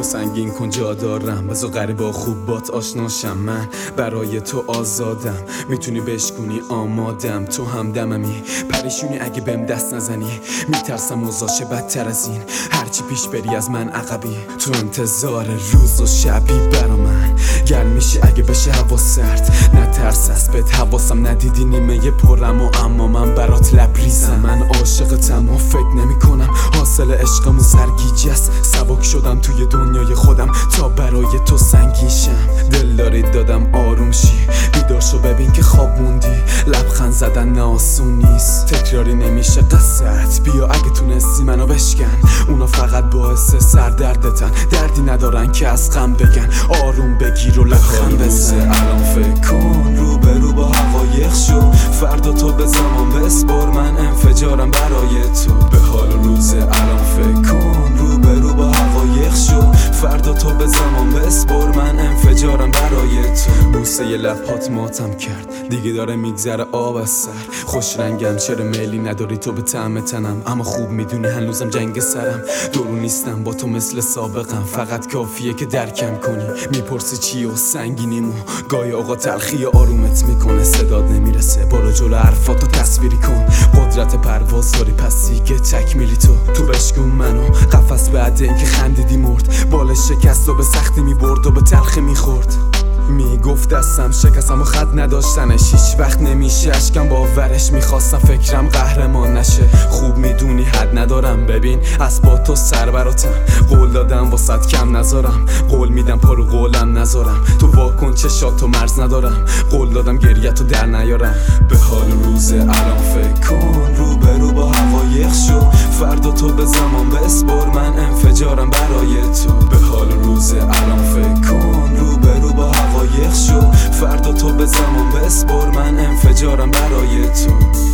تو سنگین کن جا دارم، بذار غریبا خوب بات آشناشم. من برای تو آزادم، میتونی بشکونی آمادم. تو همدممی، پریشونی اگه بهم دست نزنی. میترسم موضوعش بدتر از این، هرچی پیش بری از من عقبی. تو انتظار روز و شبی برا من گرم میشه اگه بشه هوا سرد. نترس از بهت حواسم، ندیدی نیمه پرم و اما من برات لبریزم. من عاشقتم و فکر نمی کنم حاصل عشقمون سرگیجه است. سبک شدم توی دنیای خودم تا برای تو سنگین شم. دل دارید دادم آروم شی، بیدار شو ببین که خواب موندی. لبخند زدن نه آسون نیست، تکراری نمیشه قصت. بیا اگه تونستی منو بشکن، اونا فقط باعث سردردتن. دردی ندارن که از غم بگن، آروم بگیر و لبخند بزن. الان فکر کن روبرو با حقایق شو، فردا تو به زمان بسپر. من انفجارم برای تو، به حال و روز الان فکر کن روبرو با حقایق شو، فردا تو به زمان بسپر. من انفجارم برای تو. بوسه ی لبهات ماتم کرد، دیگه داره میگذره آب از سر. خوش رنگم چرا میلی نداری تو به طعم تنم، اما خوب میدونی هنوزم جنگ سرم. دورو نیستم با تو مثل سابقم، فقط کافیه که درکم کنی. میپرسی چی و سنگینیمو، گاهی اوقات تلخی آرومت میکنه. صدات نمیرسه، برو جلو حرفاتو تصویری کن. قدرت پرواز داری پس دیگه تکمیلی تو بشکون منو. قفس بعد اینکه خندیدی مرد، بالش شکست و به سختی میبرد و به تلخی میخورد. میگفت دستم شکستم و خط نداشتنش هیچ وقت نمیشه اشکم باورش. میخواستم فکرم قهرمان نشه، خوب میدونی حد ندارم. ببین از با تو سر براتم، قول دادم واسط کم نذارم. قول میدم پارو قولم نذارم، تو واکن چشاتو مرز ندارم. قول دادم گریتو در نیارم. به حال روز الان فکر کن روبرو با حقایق شو، فردا تو به زمان بسپر. من انفجارم برای تو، به حال روز الان فکر کن روبرو با حقایق شو، فردا تو به زمان بسپر. من انفجارم برای تو.